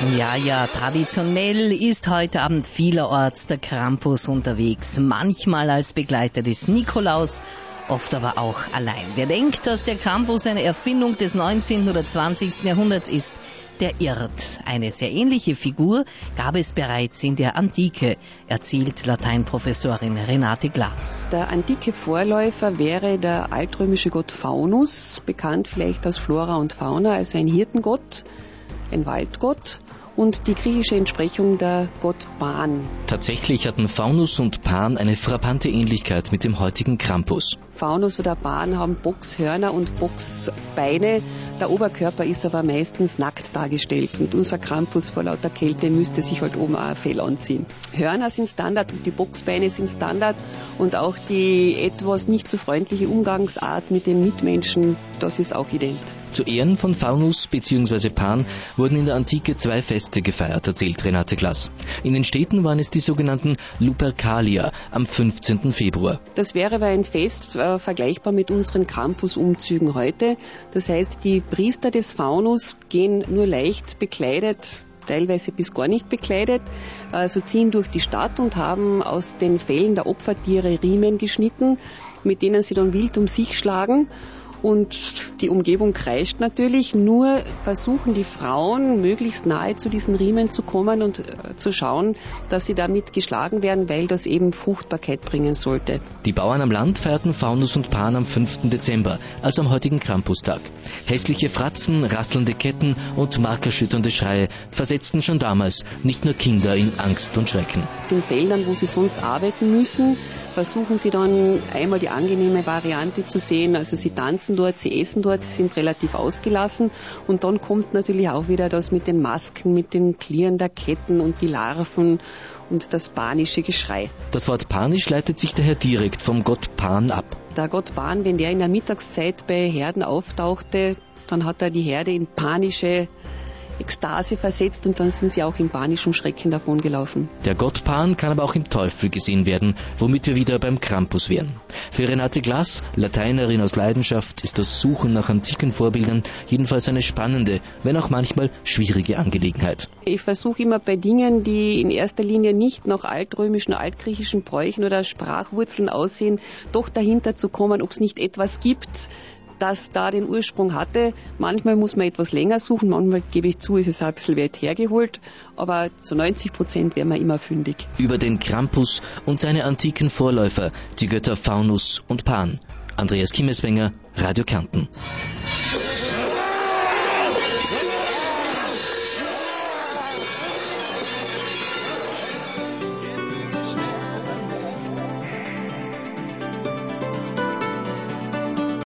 Ja, traditionell ist heute Abend vielerorts der Krampus unterwegs. Manchmal als Begleiter des Nikolaus, oft aber auch allein. Wer denkt, dass der Krampus eine Erfindung des 19. oder 20. Jahrhunderts ist, der irrt. Eine sehr ähnliche Figur gab es bereits in der Antike, erzählt Lateinprofessorin Renate Glas. Der antike Vorläufer wäre der altrömische Gott Faunus, bekannt vielleicht aus Flora und Fauna, also ein Hirtengott, ein Waldgott. Und die griechische Entsprechung der Gott Pan. Tatsächlich hatten Faunus und Pan eine frappante Ähnlichkeit mit dem heutigen Krampus. Faunus oder Pan haben Bockshörner und Bocksbeine. Der Oberkörper ist aber meistens nackt dargestellt. Und unser Krampus vor lauter Kälte müsste sich halt oben auch ein Fell anziehen. Hörner sind Standard und die Bocksbeine sind Standard. Und auch die etwas nicht so freundliche Umgangsart mit den Mitmenschen, das ist auch ident. Zu Ehren von Faunus bzw. Pan wurden in der Antike zwei Feste gefeiert, erzählt Renate Glas. In den Städten waren es die sogenannten Lupercalia am 15. Februar. Das wäre aber ein Fest vergleichbar mit unseren Krampusumzügen heute. Das heißt, die Priester des Faunus gehen nur leicht bekleidet, teilweise bis gar nicht bekleidet, also ziehen durch die Stadt und haben aus den Fellen der Opfertiere Riemen geschnitten, mit denen sie dann wild um sich schlagen. Und die Umgebung kreischt natürlich, nur versuchen die Frauen möglichst nahe zu diesen Riemen zu kommen und zu schauen, dass sie damit geschlagen werden, weil das eben Fruchtbarkeit bringen sollte. Die Bauern am Land feierten Faunus und Pan am 5. Dezember, also am heutigen Krampustag. Hässliche Fratzen, rasselnde Ketten und markerschütternde Schreie versetzten schon damals nicht nur Kinder in Angst und Schrecken. In den Feldern, wo sie sonst arbeiten müssen, versuchen sie dann einmal die angenehme Variante zu sehen. Also sie tanzen dort, sie essen dort, sie sind relativ ausgelassen. Und dann kommt natürlich auch wieder das mit den Masken, mit den Klirren der Ketten und die Larven und das panische Geschrei. Das Wort panisch leitet sich daher direkt vom Gott Pan ab. Der Gott Pan, wenn der in der Mittagszeit bei Herden auftauchte, dann hat er die Herde in panische Ekstase versetzt und dann sind sie auch in panischem Schrecken davongelaufen. Der Gott Pan kann aber auch im Teufel gesehen werden, womit wir wieder beim Krampus wären. Für Renate Glas, Lateinerin aus Leidenschaft, ist das Suchen nach antiken Vorbildern jedenfalls eine spannende, wenn auch manchmal schwierige Angelegenheit. Ich versuche immer bei Dingen, die in erster Linie nicht nach altrömischen, altgriechischen Bräuchen oder Sprachwurzeln aussehen, doch dahinter zu kommen, ob es nicht etwas gibt, das da den Ursprung hatte. Manchmal muss man etwas länger suchen, manchmal, gebe ich zu, ist es ein bisschen weit hergeholt, aber zu 90% wäre man immer fündig. Über den Krampus und seine antiken Vorläufer, die Götter Faunus und Pan. Andreas Kimmeswenger, Radio Kärnten.